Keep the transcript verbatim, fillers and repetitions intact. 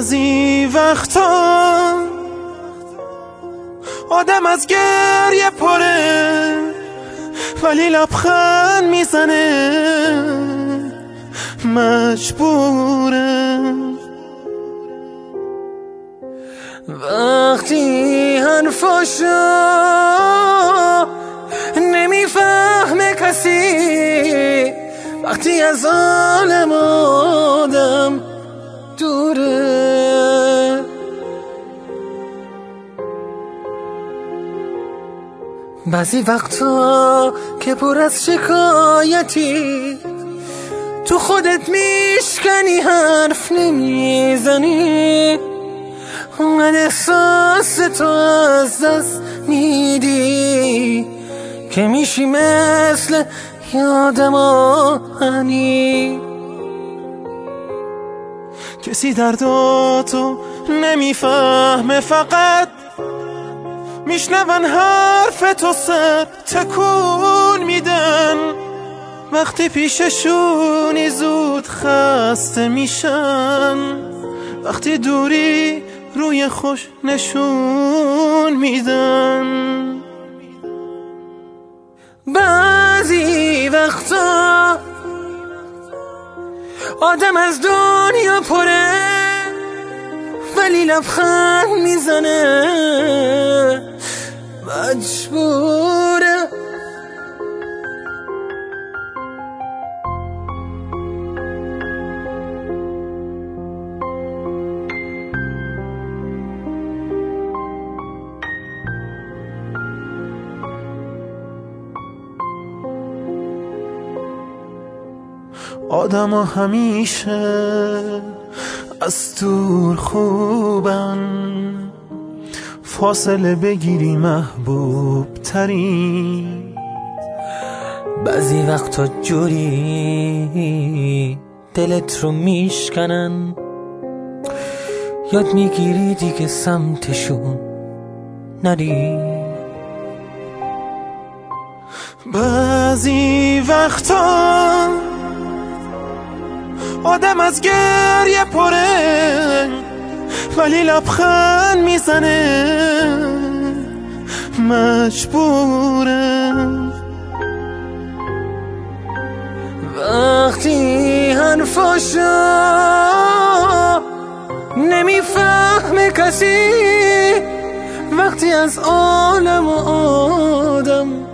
بعضی وقتا آدم از گریه پره ولی لبخند میزنه، مجبوره. وقتی حرفاشو نمیفهمه کسی، وقتی از عالم آدم دوره، بعضی وقتا که پر از شکایتی تو خودت میشکنی، حرف نمیزنی، اونقدر احساس تو از دست میدی که میشی مثل یادم آهنی. کسی درداتو نمیفهمه، فقط میشنون حرف تو، سر تکون میدن. وقتی پیششونی زود خسته میشن، وقتی دوری روی خوش نشون میدن. بعضی وقتا آدم از دنیا پره ولی لبخند میزنه، مجبوره. آدم ها همیشه از دور خوبن، فاصله بگیری محبوب تری. بعضی وقتا جوری دلت رو میشکنن، یاد میگیری دیگه سمتشون نری. بعضی وقتا آدم از گریه پره ولی لبخند میزنه، مجبوره. وقتی حرفاشو نمیفهمه کسی، وقتی از عالم و آدم